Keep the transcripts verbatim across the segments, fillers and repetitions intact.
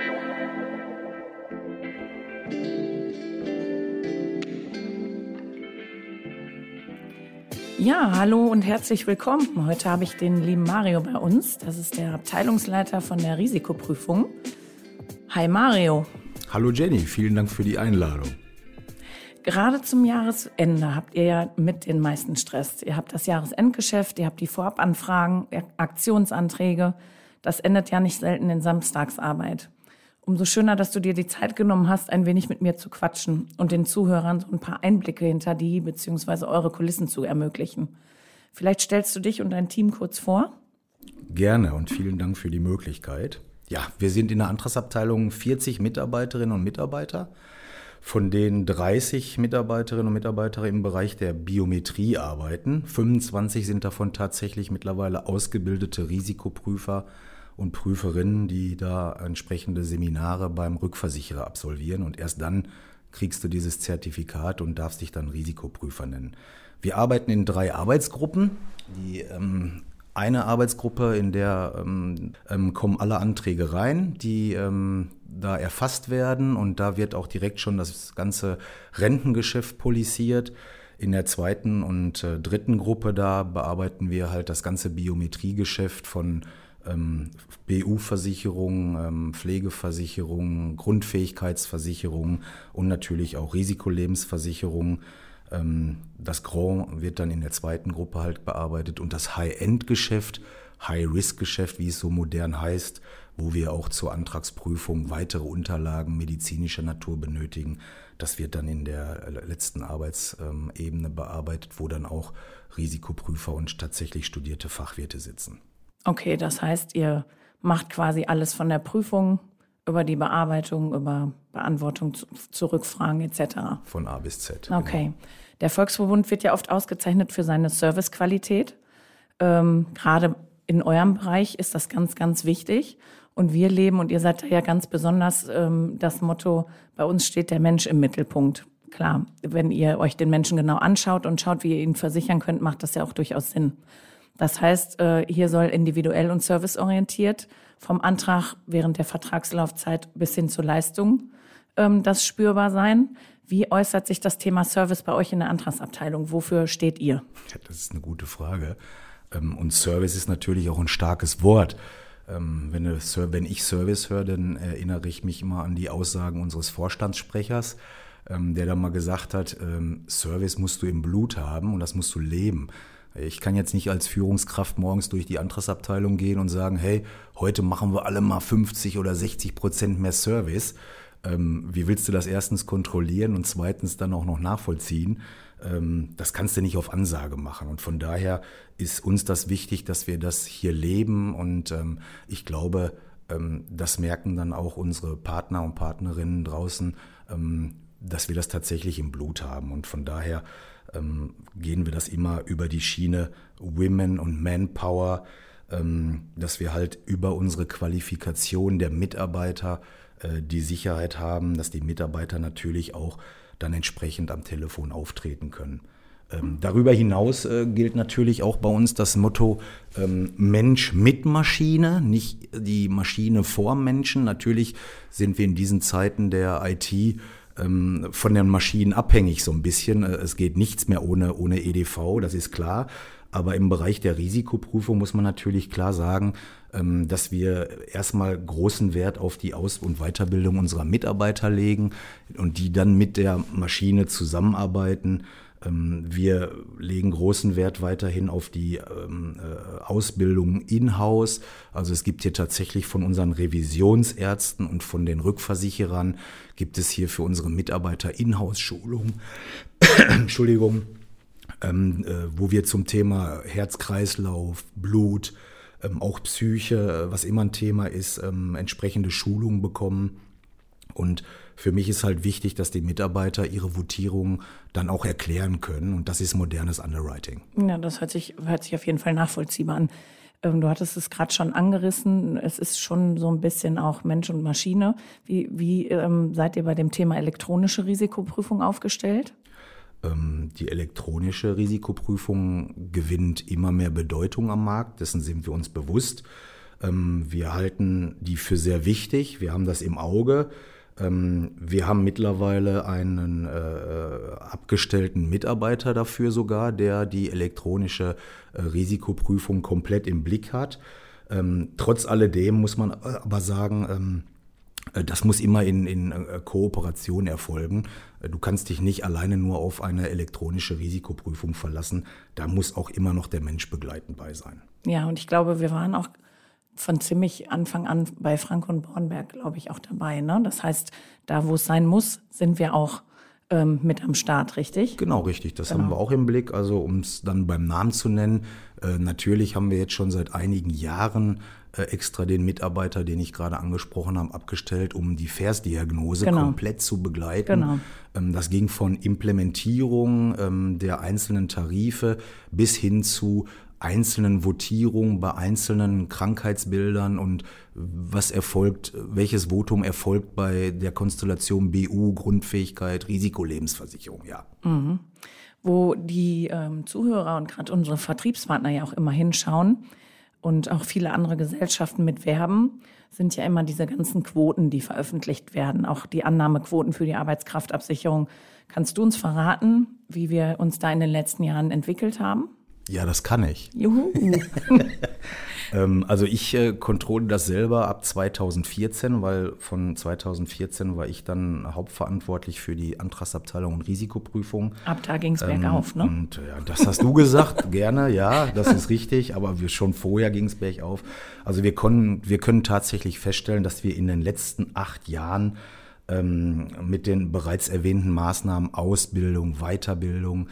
Ja, hallo und herzlich willkommen. Heute habe ich den lieben Mario bei uns. Das ist der Abteilungsleiter von der Risikoprüfung. Hi Mario. Hallo Jenny, vielen Dank für die Einladung. Gerade zum Jahresende habt ihr ja mit den meisten Stress. Ihr habt das Jahresendgeschäft, ihr habt die Vorabanfragen, Aktionsanträge. Das endet ja nicht selten in Samstagsarbeit. Umso schöner, dass du dir die Zeit genommen hast, ein wenig mit mir zu quatschen und den Zuhörern so ein paar Einblicke hinter die bzw. eure Kulissen zu ermöglichen. Vielleicht stellst du dich und dein Team kurz vor? Gerne und vielen Dank für die Möglichkeit. Ja, wir sind in der Antragsabteilung vierzig Mitarbeiterinnen und Mitarbeiter, von denen dreißig Mitarbeiterinnen und Mitarbeiter im Bereich der Biometrie arbeiten. fünfundzwanzig sind davon tatsächlich mittlerweile ausgebildete Risikoprüfer und Prüferinnen, die da entsprechende Seminare beim Rückversicherer absolvieren. Und erst dann kriegst du dieses Zertifikat und darfst dich dann Risikoprüfer nennen. Wir arbeiten in drei Arbeitsgruppen. Die ähm, eine Arbeitsgruppe, in der ähm, ähm, kommen alle Anträge rein, die ähm, da erfasst werden. Und da wird auch direkt schon das ganze Rentengeschäft poliziert. In der zweiten und äh, dritten Gruppe, da bearbeiten wir halt das ganze Biometriegeschäft von Ähm, B U-Versicherung, ähm, Pflegeversicherung, Grundfähigkeitsversicherung und natürlich auch Risikolebensversicherung. Ähm, das Grand wird dann in der zweiten Gruppe halt bearbeitet und das High-End-Geschäft, High-Risk-Geschäft, wie es so modern heißt, wo wir auch zur Antragsprüfung weitere Unterlagen medizinischer Natur benötigen. Das wird dann in der letzten Arbeitsebene bearbeitet, wo dann auch Risikoprüfer und tatsächlich studierte Fachwirte sitzen. Okay, das heißt, ihr macht quasi alles von der Prüfung über die Bearbeitung, über Beantwortung zu, zu Rückfragen et cetera. Von A bis Z. Okay. Genau. Der Volksverbund wird ja oft ausgezeichnet für seine Servicequalität. Ähm, gerade in eurem Bereich ist das ganz, ganz wichtig. Und wir leben, und ihr seid da ja ganz besonders, ähm, das Motto, bei uns steht der Mensch im Mittelpunkt. Klar, wenn ihr euch den Menschen genau anschaut und schaut, wie ihr ihn versichern könnt, macht das ja auch durchaus Sinn. Das heißt, hier soll individuell und serviceorientiert vom Antrag während der Vertragslaufzeit bis hin zur Leistung das spürbar sein. Wie äußert sich das Thema Service bei euch in der Antragsabteilung? Wofür steht ihr? Ja, das ist eine gute Frage. Und Service ist natürlich auch ein starkes Wort. Wenn ich Service höre, dann erinnere ich mich immer an die Aussagen unseres Vorstandssprechers, der da mal gesagt hat, Service musst du im Blut haben und das musst du leben. Ich kann jetzt nicht als Führungskraft morgens durch die Antragsabteilung gehen und sagen, hey, heute machen wir alle mal fünfzig oder sechzig Prozent mehr Service. Ähm, wie willst du das erstens kontrollieren und zweitens dann auch noch nachvollziehen? Ähm, das kannst du nicht auf Ansage machen. Und von daher ist uns das wichtig, dass wir das hier leben. Und ähm, ich glaube, ähm, das merken dann auch unsere Partner und Partnerinnen draußen, ähm, dass wir das tatsächlich im Blut haben. Und von daher Ähm, gehen wir das immer über die Schiene Women und Manpower, ähm, dass wir halt über unsere Qualifikation der Mitarbeiter äh, die Sicherheit haben, dass die Mitarbeiter natürlich auch dann entsprechend am Telefon auftreten können. Ähm, darüber hinaus äh, gilt natürlich auch bei uns das Motto ähm, Mensch mit Maschine, nicht die Maschine vor Menschen. Natürlich sind wir in diesen Zeiten der I T von den Maschinen abhängig so ein bisschen. Es geht nichts mehr ohne, ohne E D V, das ist klar. Aber im Bereich der Risikoprüfung muss man natürlich klar sagen, dass wir erstmal großen Wert auf die Aus- und Weiterbildung unserer Mitarbeiter legen und die dann mit der Maschine zusammenarbeiten. Wir legen großen Wert weiterhin auf die Ausbildung in-house. Also es gibt hier tatsächlich von unseren Revisionsärzten und von den Rückversicherern gibt es hier für unsere Mitarbeiter In-house-Schulung, Entschuldigung, wo wir zum Thema Herz-Kreislauf, Blut, auch Psyche, was immer ein Thema ist, entsprechende Schulungen bekommen. Und für mich ist halt wichtig, dass die Mitarbeiter ihre Votierungen dann auch erklären können. Und das ist modernes Underwriting. Ja, das hört sich, hört sich auf jeden Fall nachvollziehbar an. Du hattest es gerade schon angerissen. Es ist schon so ein bisschen auch Mensch und Maschine. Wie, wie ähm, seid ihr bei dem Thema elektronische Risikoprüfung aufgestellt? Ähm, die elektronische Risikoprüfung gewinnt immer mehr Bedeutung am Markt. Dessen sind wir uns bewusst. Wir halten die für sehr wichtig. Wir haben das im Auge. Wir haben mittlerweile einen äh, abgestellten Mitarbeiter dafür sogar, der die elektronische äh, Risikoprüfung komplett im Blick hat. Ähm, trotz alledem muss man aber sagen, ähm, das muss immer in, in äh, Kooperation erfolgen. Du kannst dich nicht alleine nur auf eine elektronische Risikoprüfung verlassen. Da muss auch immer noch der Mensch begleitend bei sein. Ja, und ich glaube, wir waren auch von ziemlich Anfang an bei Frank und Bornberg, glaube ich, auch dabei. Ne? Das heißt, da, wo es sein muss, sind wir auch ähm, mit am Start, richtig? Genau, richtig. Das genau. haben wir auch im Blick. Also um es dann beim Namen zu nennen, äh, natürlich haben wir jetzt schon seit einigen Jahren äh, extra den Mitarbeiter, den ich gerade angesprochen habe, abgestellt, um die Versdiagnose genau. komplett zu begleiten. Genau. Ähm, das ging von Implementierung ähm, der einzelnen Tarife bis hin zu einzelnen Votierungen bei einzelnen Krankheitsbildern und was erfolgt, welches Votum erfolgt bei der Konstellation B U, Grundfähigkeit, Risikolebensversicherung, ja. Mhm. Wo die ähm, Zuhörer und gerade unsere Vertriebspartner ja auch immer hinschauen und auch viele andere Gesellschaften mitwerben, sind ja immer diese ganzen Quoten, die veröffentlicht werden, auch die Annahmequoten für die Arbeitskraftabsicherung. Kannst du uns verraten, wie wir uns da in den letzten Jahren entwickelt haben? Ja, das kann ich. Juhu. ähm, also ich äh, kontrolliere das selber ab zweitausendvierzehn, weil von zweitausendvierzehn war ich dann hauptverantwortlich für die Antragsabteilung und Risikoprüfung. Ab da ging es ähm, bergauf, ne? Und ja, das hast du gesagt, gerne, ja, das ist richtig, aber wir, schon vorher ging es bergauf. Also wir, können, wir können tatsächlich feststellen, dass wir in den letzten acht Jahren ähm, mit den bereits erwähnten Maßnahmen Ausbildung, Weiterbildung,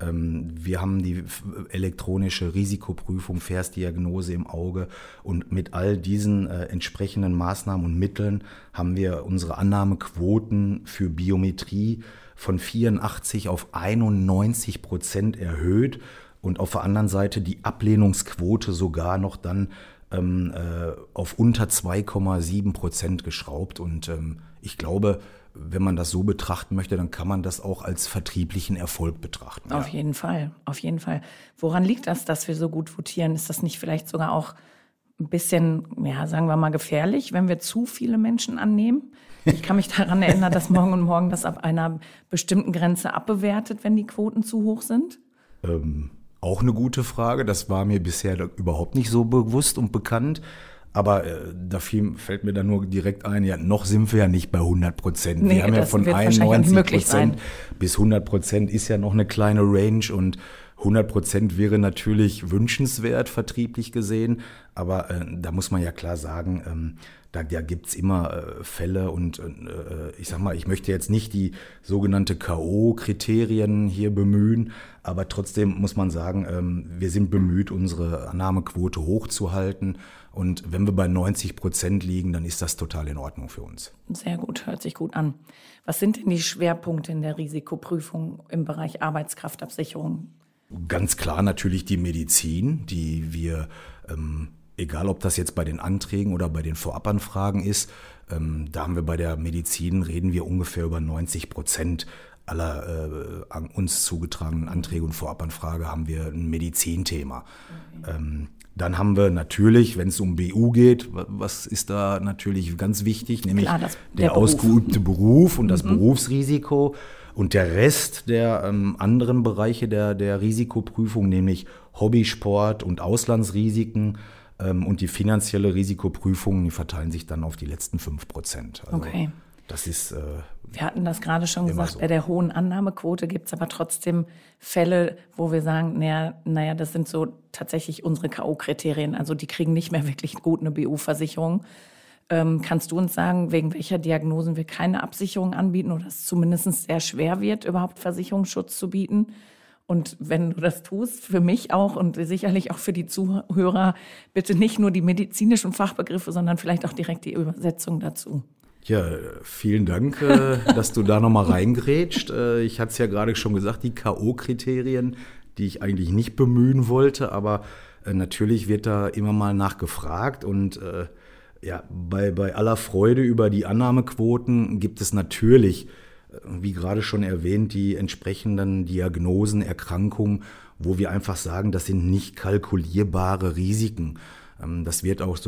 wir haben die elektronische Risikoprüfung, Versdiagnose im Auge und mit all diesen äh, entsprechenden Maßnahmen und Mitteln haben wir unsere Annahmequoten für Biometrie von vierundachtzig auf einundneunzig Prozent erhöht und auf der anderen Seite die Ablehnungsquote sogar noch dann ähm, äh, auf unter zwei Komma sieben Prozent geschraubt und ähm, ich glaube, wenn man das so betrachten möchte, dann kann man das auch als vertrieblichen Erfolg betrachten. Auf ja. jeden Fall, auf jeden Fall. Woran liegt das, dass wir so gut votieren? Ist das nicht vielleicht sogar auch ein bisschen, ja, sagen wir mal, gefährlich, wenn wir zu viele Menschen annehmen? Ich kann mich daran erinnern, dass Morgen und Morgen das ab einer bestimmten Grenze abbewertet, wenn die Quoten zu hoch sind. Ähm, auch eine gute Frage. Das war mir bisher überhaupt nicht so bewusst und bekannt. Aber äh, da fiel, fällt mir dann nur direkt ein, ja, noch sind wir ja nicht bei hundert Prozent. Nee, wir haben ja von einundneunzig Prozent bis hundert Prozent ist ja noch eine kleine Range und hundert Prozent wäre natürlich wünschenswert, vertrieblich gesehen. Aber äh, da muss man ja klar sagen, ähm, da, da gibt's immer äh, Fälle und äh, ich sag mal, ich möchte jetzt nicht die sogenannte K O-Kriterien hier bemühen, aber trotzdem muss man sagen, ähm, wir sind bemüht, unsere Annahmequote hochzuhalten. Und wenn wir bei neunzig Prozent liegen, dann ist das total in Ordnung für uns. Sehr gut, hört sich gut an. Was sind denn die Schwerpunkte in der Risikoprüfung im Bereich Arbeitskraftabsicherung? Ganz klar natürlich die Medizin, die wir, ähm, egal ob das jetzt bei den Anträgen oder bei den Vorabanfragen ist, ähm, da haben wir bei der Medizin, reden wir ungefähr über neunzig Prozent aller äh, an uns zugetragenen Anträge und Vorabanfrage haben wir ein Medizinthema. Okay. Ähm, Dann haben wir natürlich, wenn es um B U geht, was ist da natürlich ganz wichtig, nämlich Klar, das, der, der ausgeübte Beruf und mhm. das Berufsrisiko und der Rest der ähm, anderen Bereiche der, der Risikoprüfung, nämlich Hobbysport und Auslandsrisiken ähm, und die finanzielle Risikoprüfung, die verteilen sich dann auf die letzten fünf Prozent. Also okay. Das ist äh, Wir hatten das gerade schon gesagt, so. Bei der hohen Annahmequote gibt es aber trotzdem Fälle, wo wir sagen, naja, naja, das sind so tatsächlich unsere K O-Kriterien. Also die kriegen nicht mehr wirklich gut eine B U-Versicherung. Ähm, kannst du uns sagen, wegen welcher Diagnosen wir keine Absicherung anbieten oder es zumindest sehr schwer wird, überhaupt Versicherungsschutz zu bieten? Und wenn du das tust, für mich auch und sicherlich auch für die Zuhörer, bitte nicht nur die medizinischen Fachbegriffe, sondern vielleicht auch direkt die Übersetzung dazu. Ja, vielen Dank, dass du da nochmal reingrätscht. Ich hatte es ja gerade schon gesagt, die K O-Kriterien, die ich eigentlich nicht bemühen wollte, aber natürlich wird da immer mal nachgefragt und ja, bei, bei aller Freude über die Annahmequoten gibt es natürlich, wie gerade schon erwähnt, die entsprechenden Diagnosen, Erkrankungen, wo wir einfach sagen, das sind nicht kalkulierbare Risiken. Das wird auch so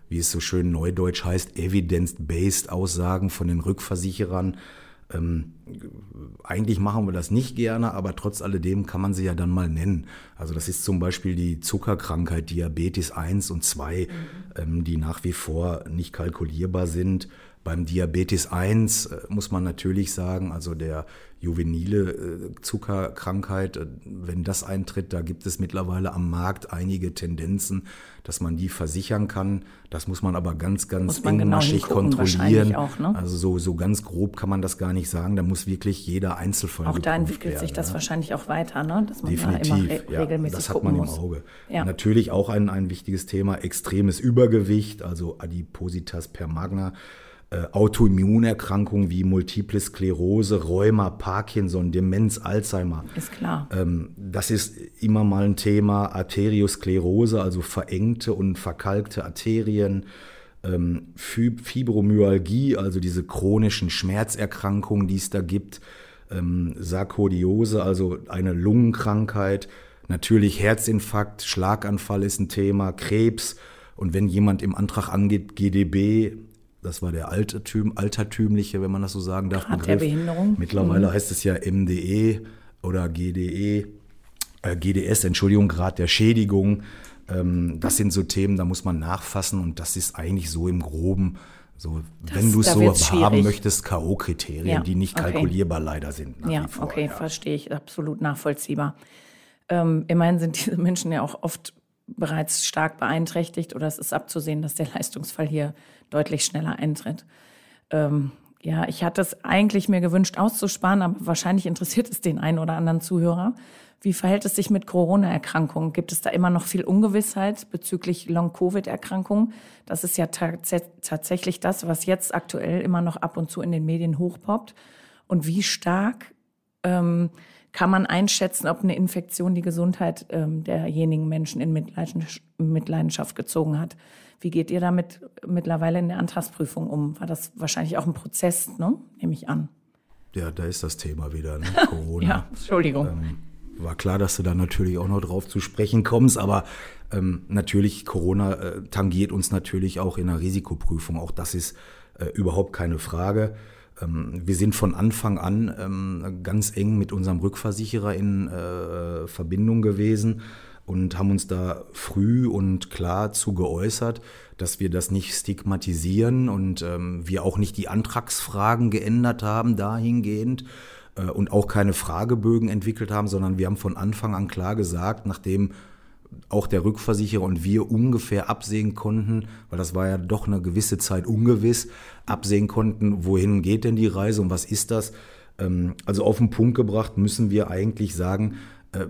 wie es so schön neudeutsch heißt, evidence-based Aussagen von den Rückversicherern. Ähm, eigentlich machen wir das nicht gerne, aber trotz alledem kann man sie ja dann mal nennen. Also das ist zum Beispiel die Zuckerkrankheit Diabetes eins und zwei, mhm. ähm, die nach wie vor nicht kalkulierbar sind. Beim Diabetes eins äh, muss man natürlich sagen, also der juvenile äh, Zuckerkrankheit, äh, wenn das eintritt, da gibt es mittlerweile am Markt einige Tendenzen, dass man die versichern kann. Das muss man aber ganz, ganz engmaschig genau kontrollieren. Auch, ne? Also so, so ganz grob kann man das gar nicht sagen. Da muss wirklich jeder Einzelfall auch da entwickelt werden, sich das ja. wahrscheinlich auch weiter, ne? Dass man definitiv, da immer re- ja, regelmäßig das hat gucken man muss. im Auge. Ja. Natürlich auch ein, ein wichtiges Thema, extremes Übergewicht, also Adipositas per magna. Äh, Autoimmunerkrankungen wie Multiple Sklerose, Rheuma, Parkinson, Demenz, Alzheimer. Ist klar. Ähm, das ist immer mal ein Thema. Arteriosklerose, also verengte und verkalkte Arterien. Ähm, Fibromyalgie, also diese chronischen Schmerzerkrankungen, die es da gibt. Ähm, Sarkoidiose, also eine Lungenkrankheit. Natürlich Herzinfarkt, Schlaganfall ist ein Thema, Krebs. Und wenn jemand im Antrag angeht, G D B, das war der altertüm, altertümliche, wenn man das so sagen darf, Grad der Behinderung. Mittlerweile mhm. heißt es ja M D E oder G D E, äh, G D S, Entschuldigung, Grad der Schädigung. Ähm, das sind so Themen, da muss man nachfassen und das ist eigentlich so im Groben, so, das, wenn du es so haben schwierig. möchtest, K O-Kriterien, ja, die nicht okay. kalkulierbar leider sind. Nach ja, wie vor, okay, ja. verstehe ich, absolut nachvollziehbar. Ähm, immerhin sind diese Menschen ja auch oft bereits stark beeinträchtigt oder es ist abzusehen, dass der Leistungsfall hier deutlich schneller eintritt. Ähm, ja, ich hatte es eigentlich mir gewünscht auszusparen, aber wahrscheinlich interessiert es den einen oder anderen Zuhörer. Wie verhält es sich mit Corona-Erkrankungen? Gibt es da immer noch viel Ungewissheit bezüglich Long-Covid-Erkrankungen? Das ist ja tats- tatsächlich das, was jetzt aktuell immer noch ab und zu in den Medien hochpoppt. Und wie stark ähm, kann man einschätzen, ob eine Infektion die Gesundheit ähm, derjenigen Menschen in Mitleidenschaft, Mitleidenschaft gezogen hat? Wie geht ihr damit mittlerweile in der Antragsprüfung um? War das wahrscheinlich auch ein Prozess, ne? Nehme ich an. Ja, da ist das Thema wieder, ne? Corona. Ja, Entschuldigung. Ähm, war klar, dass du da natürlich auch noch drauf zu sprechen kommst, aber ähm, natürlich, Corona äh, tangiert uns natürlich auch in der Risikoprüfung. Auch das ist äh, überhaupt keine Frage. Ähm, wir sind von Anfang an ähm, ganz eng mit unserem Rückversicherer in äh, Verbindung gewesen und haben uns da früh und klar zu geäußert, dass wir das nicht stigmatisieren und ähm, wir auch nicht die Antragsfragen geändert haben dahingehend äh, und auch keine Fragebögen entwickelt haben, sondern wir haben von Anfang an klar gesagt, nachdem auch der Rückversicherer und wir ungefähr absehen konnten, weil das war ja doch eine gewisse Zeit ungewiss, absehen konnten, wohin geht denn die Reise und was ist das? Ähm, also auf den Punkt gebracht müssen wir eigentlich sagen, äh,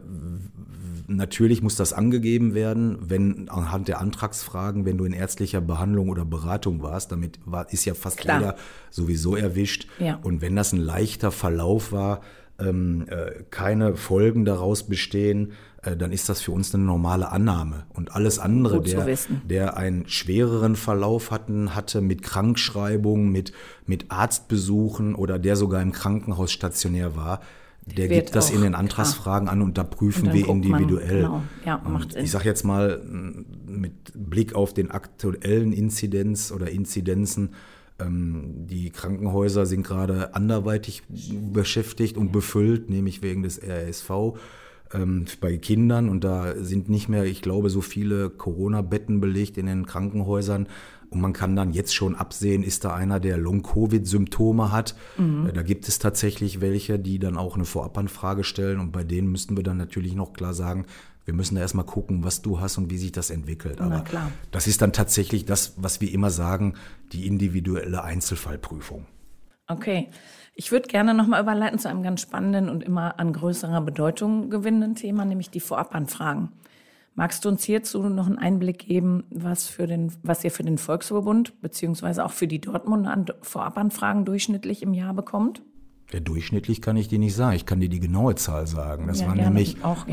natürlich muss das angegeben werden, wenn anhand der Antragsfragen, wenn du in ärztlicher Behandlung oder Beratung warst, damit war, ist ja fast Klar. jeder sowieso erwischt. Ja. Und wenn das ein leichter Verlauf war, ähm, äh, keine Folgen daraus bestehen, äh, dann ist das für uns eine normale Annahme. Und alles andere, der, der einen schwereren Verlauf hatten, hatte mit Krankschreibung, mit, mit Arztbesuchen oder der sogar im Krankenhaus stationär war, der gibt das in den Antragsfragen klar. an und da prüfen und wir individuell. Man, genau. Ja, macht Sinn. Ich sage jetzt mal mit Blick auf den aktuellen Inzidenz oder Inzidenzen, ähm, die Krankenhäuser sind gerade anderweitig beschäftigt und befüllt, nämlich wegen des R S V ähm, bei Kindern und da sind nicht mehr, ich glaube, so viele Corona-Betten belegt in den Krankenhäusern. Und man kann dann jetzt schon absehen, ist da einer, der Long-Covid-Symptome hat. Mhm. Da gibt es tatsächlich welche, die dann auch eine Vorabanfrage stellen. Und bei denen müssten wir dann natürlich noch klar sagen, wir müssen da erstmal gucken, was du hast und wie sich das entwickelt. Aber klar. Das ist dann tatsächlich das, was wir immer sagen, die individuelle Einzelfallprüfung. Okay. Ich würde gerne nochmal überleiten zu einem ganz spannenden und immer an größerer Bedeutung gewinnenden Thema, nämlich die Vorabanfragen. Magst du uns hierzu noch einen Einblick geben, was, für den, was ihr für den Volksverbund beziehungsweise auch für die Dortmunder an Vorabanfragen durchschnittlich im Jahr bekommt? Ja, durchschnittlich kann ich dir nicht sagen. Ich kann dir die genaue Zahl sagen. Das ja, waren gerne, nämlich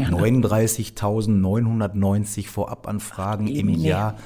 neununddreißigtausendneunhundertneunzig Vorabanfragen Ach, im nee. Jahr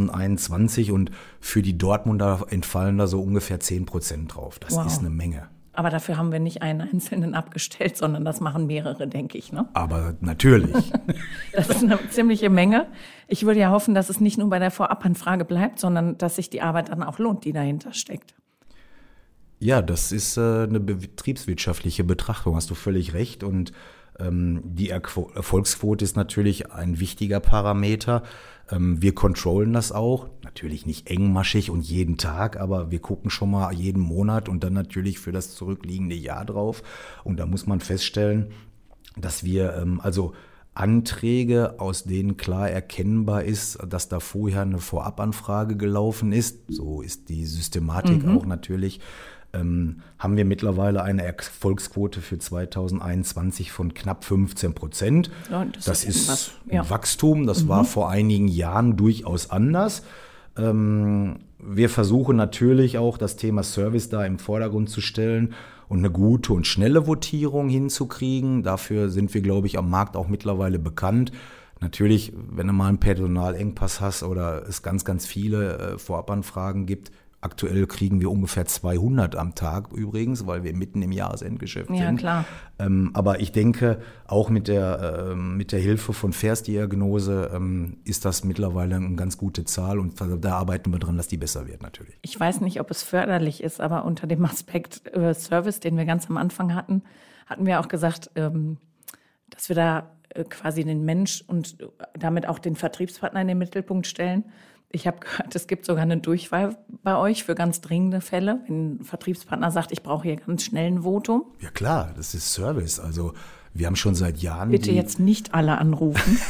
zweitausendeinundzwanzig und für die Dortmunder entfallen da so ungefähr zehn Prozent drauf. Das wow. ist eine Menge. Aber dafür haben wir nicht einen Einzelnen abgestellt, sondern das machen mehrere, denke ich. Ne? Aber natürlich. Das ist eine ziemliche Menge. Ich würde ja hoffen, dass es nicht nur bei der Vorabanfrage bleibt, sondern dass sich die Arbeit dann auch lohnt, die dahinter steckt. Ja, das ist äh, eine betriebswirtschaftliche Betrachtung, hast du völlig recht. Und ähm, die Erqu- Erfolgsquote ist natürlich ein wichtiger Parameter. Ähm, wir controllen das auch, natürlich nicht engmaschig und jeden Tag, aber wir gucken schon mal jeden Monat und dann natürlich für das zurückliegende Jahr drauf. Und da muss man feststellen, dass wir ähm, also Anträge, aus denen klar erkennbar ist, dass da vorher eine Vorabanfrage gelaufen ist, so ist die Systematik mhm. auch natürlich, ähm, haben wir mittlerweile eine Erfolgsquote für zweitausendeinundzwanzig von knapp fünfzehn Prozent. Ja, das, das ist, ist ja. ein Wachstum, das mhm. war vor einigen Jahren durchaus anders. Ähm, wir versuchen natürlich auch, das Thema Service da im Vordergrund zu stellen und eine gute und schnelle Votierung hinzukriegen. Dafür sind wir, glaube ich, am Markt auch mittlerweile bekannt. Natürlich, wenn du mal einen Personalengpass hast oder es ganz, ganz viele äh, Vorabanfragen gibt. Aktuell kriegen wir ungefähr zweihundert am Tag übrigens, weil wir mitten im Jahresendgeschäft ja, sind. Klar. Ähm, aber ich denke, auch mit der, äh, mit der Hilfe von Versdiagnose ähm, ist das mittlerweile eine ganz gute Zahl und da arbeiten wir dran, dass die besser wird natürlich. Ich weiß nicht, ob es förderlich ist, aber unter dem Aspekt äh, Service, den wir ganz am Anfang hatten, hatten wir auch gesagt, ähm, dass wir da äh, quasi den Mensch und damit auch den Vertriebspartner in den Mittelpunkt stellen. Ich habe gehört, es gibt sogar eine Durchwahl bei euch für ganz dringende Fälle. Wenn ein Vertriebspartner sagt, ich brauche hier ganz schnell ein Votum. Ja klar, das ist Service. Also wir haben schon seit Jahren... Bitte die jetzt nicht alle anrufen.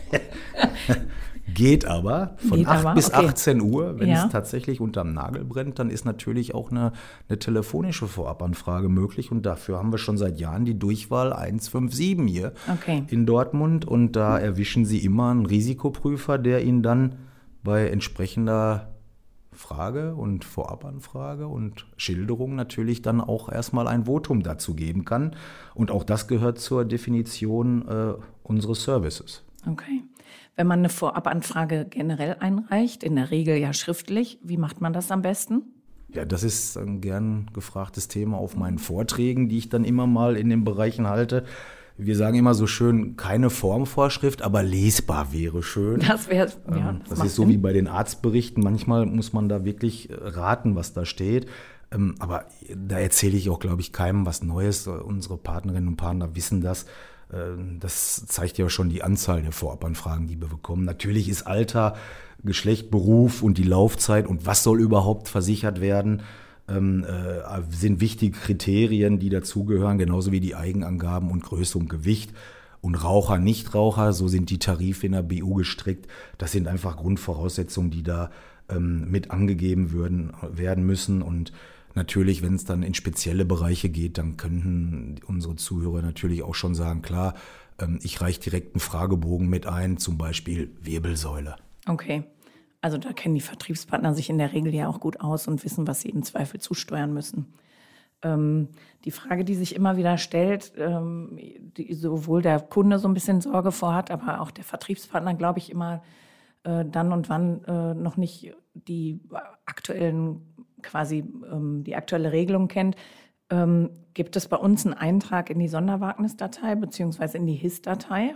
Geht aber von Geht acht aber, bis okay. achtzehn Uhr, wenn ja. es tatsächlich unterm Nagel brennt, dann ist natürlich auch eine, eine telefonische Vorabanfrage möglich. Und dafür haben wir schon seit Jahren die Durchwahl eins fünf sieben hier okay. in Dortmund. Und da erwischen Sie immer einen Risikoprüfer, der Ihnen dann bei entsprechender Frage und Vorabanfrage und Schilderung natürlich dann auch erstmal ein Votum dazu geben kann. Und auch das gehört zur Definition äh, unseres Services. Okay. Wenn man eine Vorabanfrage generell einreicht, in der Regel ja schriftlich, wie macht man das am besten? Ja, das ist ein gern gefragtes Thema auf meinen Vorträgen, die ich dann immer mal in den Bereichen halte. Wir sagen immer so schön, keine Formvorschrift, aber lesbar wäre schön. Das wäre, ja. Das, das ist so Sinn. Wie bei den Arztberichten. Manchmal muss man da wirklich raten, was da steht. Aber da erzähle ich auch, glaube ich, keinem was Neues. Unsere Partnerinnen und Partner wissen das. Das zeigt ja schon die Anzahl der Vorabanfragen, die wir bekommen. Natürlich ist Alter, Geschlecht, Beruf und die Laufzeit und was soll überhaupt versichert werden, Ähm, äh, sind wichtige Kriterien, die dazugehören, genauso wie die Eigenangaben und Größe und Gewicht. Und Raucher, Nichtraucher, so sind die Tarife in der B U gestrickt. Das sind einfach Grundvoraussetzungen, die da ähm, mit angegeben würden, werden müssen. Und natürlich, wenn es dann in spezielle Bereiche geht, dann könnten unsere Zuhörer natürlich auch schon sagen, klar, ähm, ich reiche direkt einen Fragebogen mit ein, zum Beispiel Wirbelsäule. Okay. Also da kennen die Vertriebspartner sich in der Regel ja auch gut aus und wissen, was sie im Zweifel zusteuern müssen. Ähm, die Frage, die sich immer wieder stellt, ähm, die sowohl der Kunde so ein bisschen Sorge vor hat, aber auch der Vertriebspartner, glaube ich, immer äh, dann und wann äh, noch nicht die aktuellen, quasi ähm, die aktuelle Regelung kennt. Ähm, gibt es bei uns einen Eintrag in die Sonderwagnisdatei beziehungsweise in die H I S-Datei?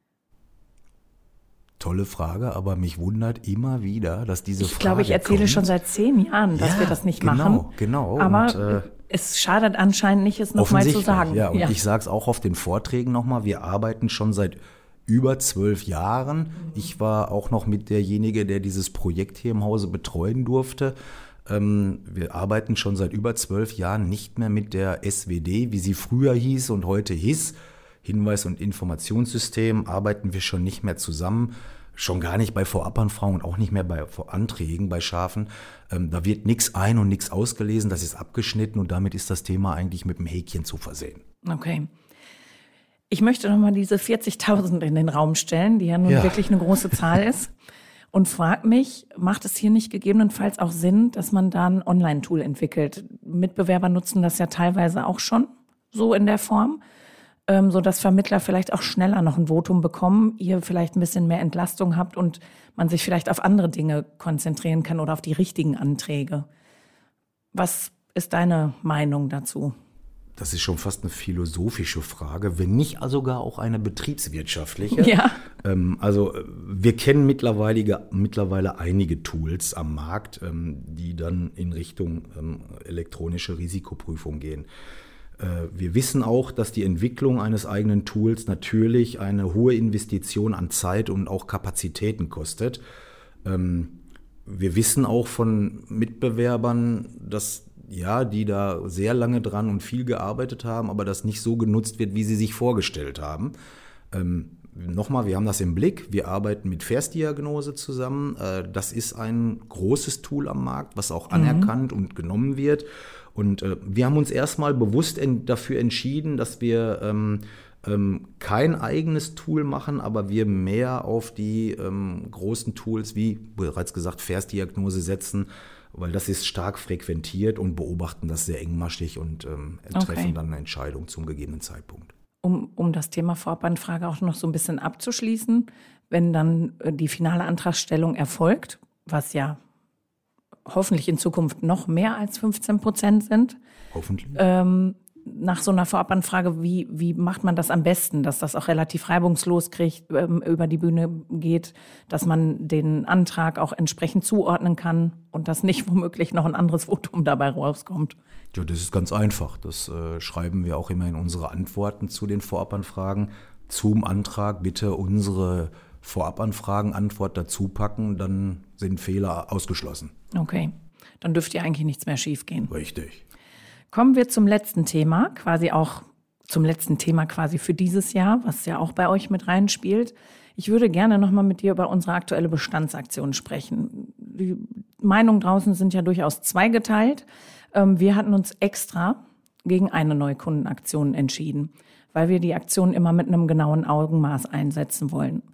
Tolle Frage, aber mich wundert immer wieder, dass diese ich Frage Ich glaube, ich erzähle kommt. schon seit zehn Jahren, dass ja, wir das nicht genau, machen. Genau, aber und, äh, es schadet anscheinend nicht, es nochmal zu sagen. Ja, und ja. ich sage es auch auf den Vorträgen nochmal, wir arbeiten schon seit über zwölf Jahren. Mhm. Ich war auch noch mit derjenige, der dieses Projekt hier im Hause betreuen durfte. Ähm, wir arbeiten schon seit über zwölf Jahren nicht mehr mit der S W D, wie sie früher hieß und heute hieß. Hinweis- und Informationssystem arbeiten wir schon nicht mehr zusammen. Schon gar nicht bei Vorabanfragen und auch nicht mehr bei Anträgen, bei Schafen. Ähm, da wird nichts ein- und nichts ausgelesen, das ist abgeschnitten und damit ist das Thema eigentlich mit einem Häkchen zu versehen. Okay. Ich möchte nochmal diese vierzigtausend in den Raum stellen, die ja nun ja. wirklich eine große Zahl ist. Und frag mich, macht es hier nicht gegebenenfalls auch Sinn, dass man da ein Online-Tool entwickelt? Mitbewerber nutzen das ja teilweise auch schon so in der Form. So dass Vermittler vielleicht auch schneller noch ein Votum bekommen, ihr vielleicht ein bisschen mehr Entlastung habt und man sich vielleicht auf andere Dinge konzentrieren kann oder auf die richtigen Anträge. Was ist deine Meinung dazu? Das ist schon fast eine philosophische Frage, wenn nicht sogar auch eine betriebswirtschaftliche. Ja. Ähm, also wir kennen mittlerweile, mittlerweile einige Tools am Markt, ähm, die dann in Richtung ähm, elektronische Risikoprüfung gehen. Äh, wir wissen auch, dass die Entwicklung eines eigenen Tools natürlich eine hohe Investition an Zeit und auch Kapazitäten kostet. Ähm, wir wissen auch von Mitbewerbern, dass ja, die da sehr lange dran und viel gearbeitet haben, aber das nicht so genutzt wird, wie sie sich vorgestellt haben. Ähm, nochmal, wir haben das im Blick. Wir arbeiten mit Versdiagnose zusammen. Äh, das ist ein großes Tool am Markt, was auch anerkannt mhm. und genommen wird. Und äh, wir haben uns erstmal bewusst en- dafür entschieden, dass wir ähm, ähm, kein eigenes Tool machen, aber wir mehr auf die ähm, großen Tools, wie bereits gesagt, Versdiagnose setzen, weil das ist stark frequentiert und beobachten das sehr engmaschig und ähm, treffen okay. dann eine Entscheidung zum gegebenen Zeitpunkt. Um, um das Thema Vorabanfrage auch noch so ein bisschen abzuschließen, wenn dann die finale Antragstellung erfolgt, was ja hoffentlich in Zukunft noch mehr als fünfzehn Prozent sind. Hoffentlich. Ähm, nach so einer Vorabanfrage, wie, wie macht man das am besten, dass das auch relativ reibungslos kriegt, ähm, über die Bühne geht, dass man den Antrag auch entsprechend zuordnen kann und dass nicht womöglich noch ein anderes Votum dabei rauskommt? Ja, das ist ganz einfach. Das äh, schreiben wir auch immer in unsere Antworten zu den Vorabanfragen. Zum Antrag bitte unsere Vorabanfragen-Antwort dazu packen, dann sind Fehler ausgeschlossen. Okay, dann dürfte ja eigentlich nichts mehr schiefgehen. Richtig. Kommen wir zum letzten Thema, quasi auch zum letzten Thema quasi für dieses Jahr, was ja auch bei euch mit reinspielt. Ich würde gerne nochmal mit dir über unsere aktuelle Bestandsaktion sprechen. Die Meinungen draußen sind ja durchaus zweigeteilt. Wir hatten uns extra gegen eine Neukundenaktion entschieden, weil wir die Aktion immer mit einem genauen Augenmaß einsetzen wollen.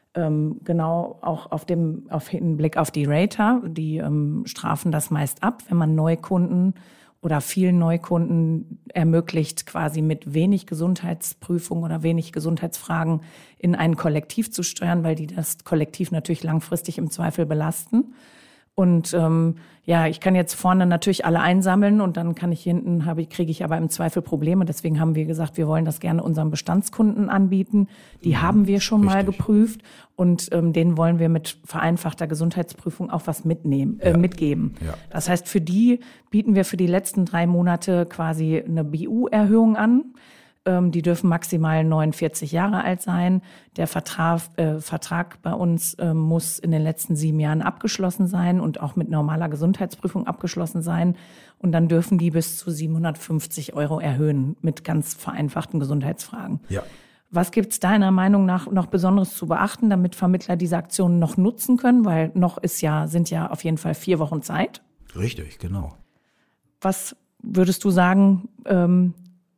Genau auch auf dem auf Hinblick auf die Rater, die ähm, strafen das meist ab, wenn man Neukunden oder vielen Neukunden ermöglicht, quasi mit wenig Gesundheitsprüfung oder wenig Gesundheitsfragen in ein Kollektiv zu steuern, weil die das Kollektiv natürlich langfristig im Zweifel belasten. Und ähm, ja, ich kann jetzt vorne natürlich alle einsammeln und dann kann ich hinten, habe ich, kriege ich aber im Zweifel Probleme. Deswegen haben wir gesagt, wir wollen das gerne unseren Bestandskunden anbieten. Die mhm, haben wir schon richtig. mal geprüft und ähm, denen wollen wir mit vereinfachter Gesundheitsprüfung auch was mitnehmen, äh, ja. mitgeben. Ja. Das heißt, für die bieten wir für die letzten drei Monate quasi eine B U-Erhöhung an. Die dürfen maximal neunundvierzig Jahre alt sein. Der Vertrag, äh, Vertrag bei uns äh, muss in den letzten sieben Jahren abgeschlossen sein und auch mit normaler Gesundheitsprüfung abgeschlossen sein. Und dann dürfen die bis zu siebenhundertfünfzig Euro erhöhen mit ganz vereinfachten Gesundheitsfragen. Ja. Was gibt's deiner Meinung nach noch Besonderes zu beachten, damit Vermittler diese Aktionen noch nutzen können? Weil noch ist ja, sind ja auf jeden Fall vier Wochen Zeit. Richtig, genau. Was würdest du sagen, ähm,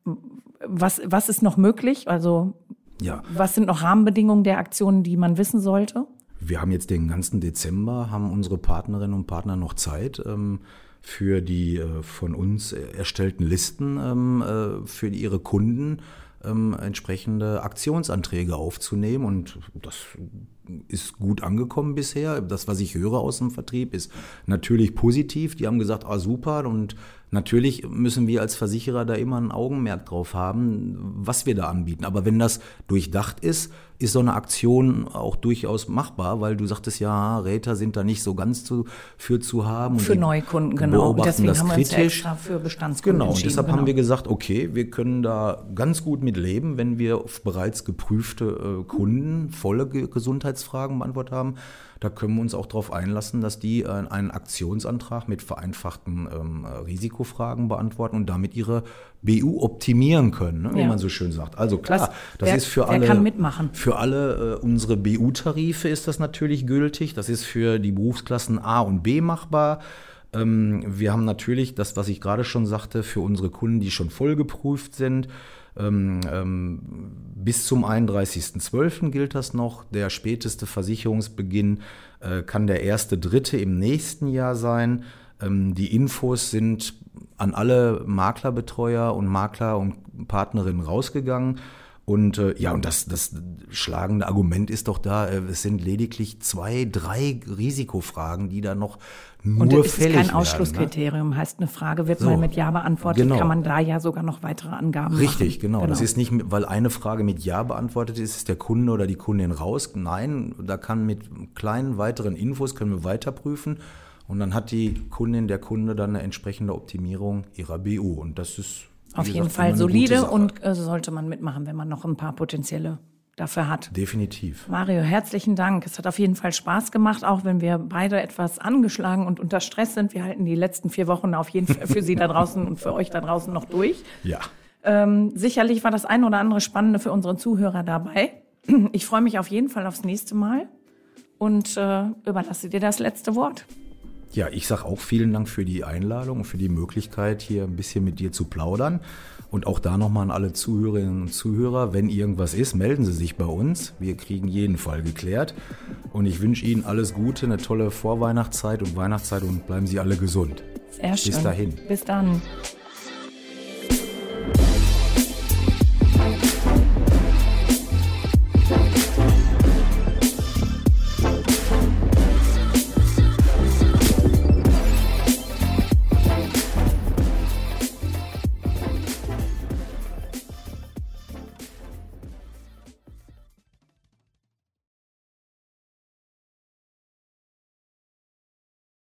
Was, was ist noch möglich? Also ja. Was sind noch Rahmenbedingungen der Aktionen, die man wissen sollte? Wir haben jetzt den ganzen Dezember, haben unsere Partnerinnen und Partner noch Zeit ähm, für die äh, von uns erstellten Listen ähm, äh, für ihre Kunden ähm, entsprechende Aktionsanträge aufzunehmen. Und das ist gut angekommen bisher. Das, was ich höre aus dem Vertrieb, ist natürlich positiv. Die haben gesagt, ah super, und natürlich müssen wir als Versicherer da immer ein Augenmerk drauf haben, was wir da anbieten. Aber wenn das durchdacht ist, ist so eine Aktion auch durchaus machbar, weil du sagtest ja, Rater sind da nicht so ganz zu, für zu haben. Und für Neukunden, genau. Und deswegen haben wir uns kritisch. extra für Bestandskunden Genau, und deshalb genau. haben wir gesagt, okay, wir können da ganz gut mit leben, wenn wir auf bereits geprüfte äh, Kunden volle Ge- Gesundheitsfragen beantwortet haben. Da können wir uns auch darauf einlassen, dass die äh, einen Aktionsantrag mit vereinfachten ähm, Risikofragen beantworten und damit ihre B U optimieren können, ne, wie ja. man so schön sagt. Also klar, das, das wer, ist für wer alle, kann mitmachen? Für alle äh, unsere B U-Tarife ist das natürlich gültig. Das ist für die Berufsklassen A und B machbar. Ähm, wir haben natürlich das, was ich gerade schon sagte, für unsere Kunden, die schon voll geprüft sind. Ähm, ähm, bis zum einunddreißigsten zwölften gilt das noch. Der späteste Versicherungsbeginn äh, kann der erste dritte im nächsten Jahr sein. Ähm, die Infos sind an alle Maklerbetreuer und Makler und Partnerinnen rausgegangen. Und äh, ja, und das, das schlagende Argument ist doch da, äh, es sind lediglich zwei, drei Risikofragen, die da noch nur und es fällig ist kein werden, Ausschlusskriterium, ne? Heißt, eine Frage wird So, mal mit Ja beantwortet, genau. kann man da ja sogar noch weitere Angaben machen. Richtig, genau. Das ist nicht, weil eine Frage mit Ja beantwortet ist, ist der Kunde oder die Kundin raus. Nein, da kann mit kleinen weiteren Infos können wir weiter prüfen und dann hat die Kundin, der Kunde dann eine entsprechende Optimierung ihrer B U und das ist Auf wie jeden gesagt, Fall immer eine gute solide Sache. und äh, sollte man mitmachen, wenn man noch ein paar potenzielle dafür hat. Definitiv. Mario, herzlichen Dank. Es hat auf jeden Fall Spaß gemacht, auch wenn wir beide etwas angeschlagen und unter Stress sind. Wir halten die letzten vier Wochen auf jeden Fall für Sie da draußen und für euch da draußen noch durch. Ja. Ähm, sicherlich war das ein oder andere Spannende für unsere Zuhörer dabei. Ich freue mich auf jeden Fall aufs nächste Mal und äh, überlasse dir das letzte Wort. Ja, ich sage auch vielen Dank für die Einladung und für die Möglichkeit, hier ein bisschen mit dir zu plaudern. Und auch da nochmal an alle Zuhörerinnen und Zuhörer, wenn irgendwas ist, melden Sie sich bei uns. Wir kriegen jeden Fall geklärt. Und ich wünsche Ihnen alles Gute, eine tolle Vorweihnachtszeit und Weihnachtszeit und bleiben Sie alle gesund. Sehr schön. Bis dahin. Bis dann.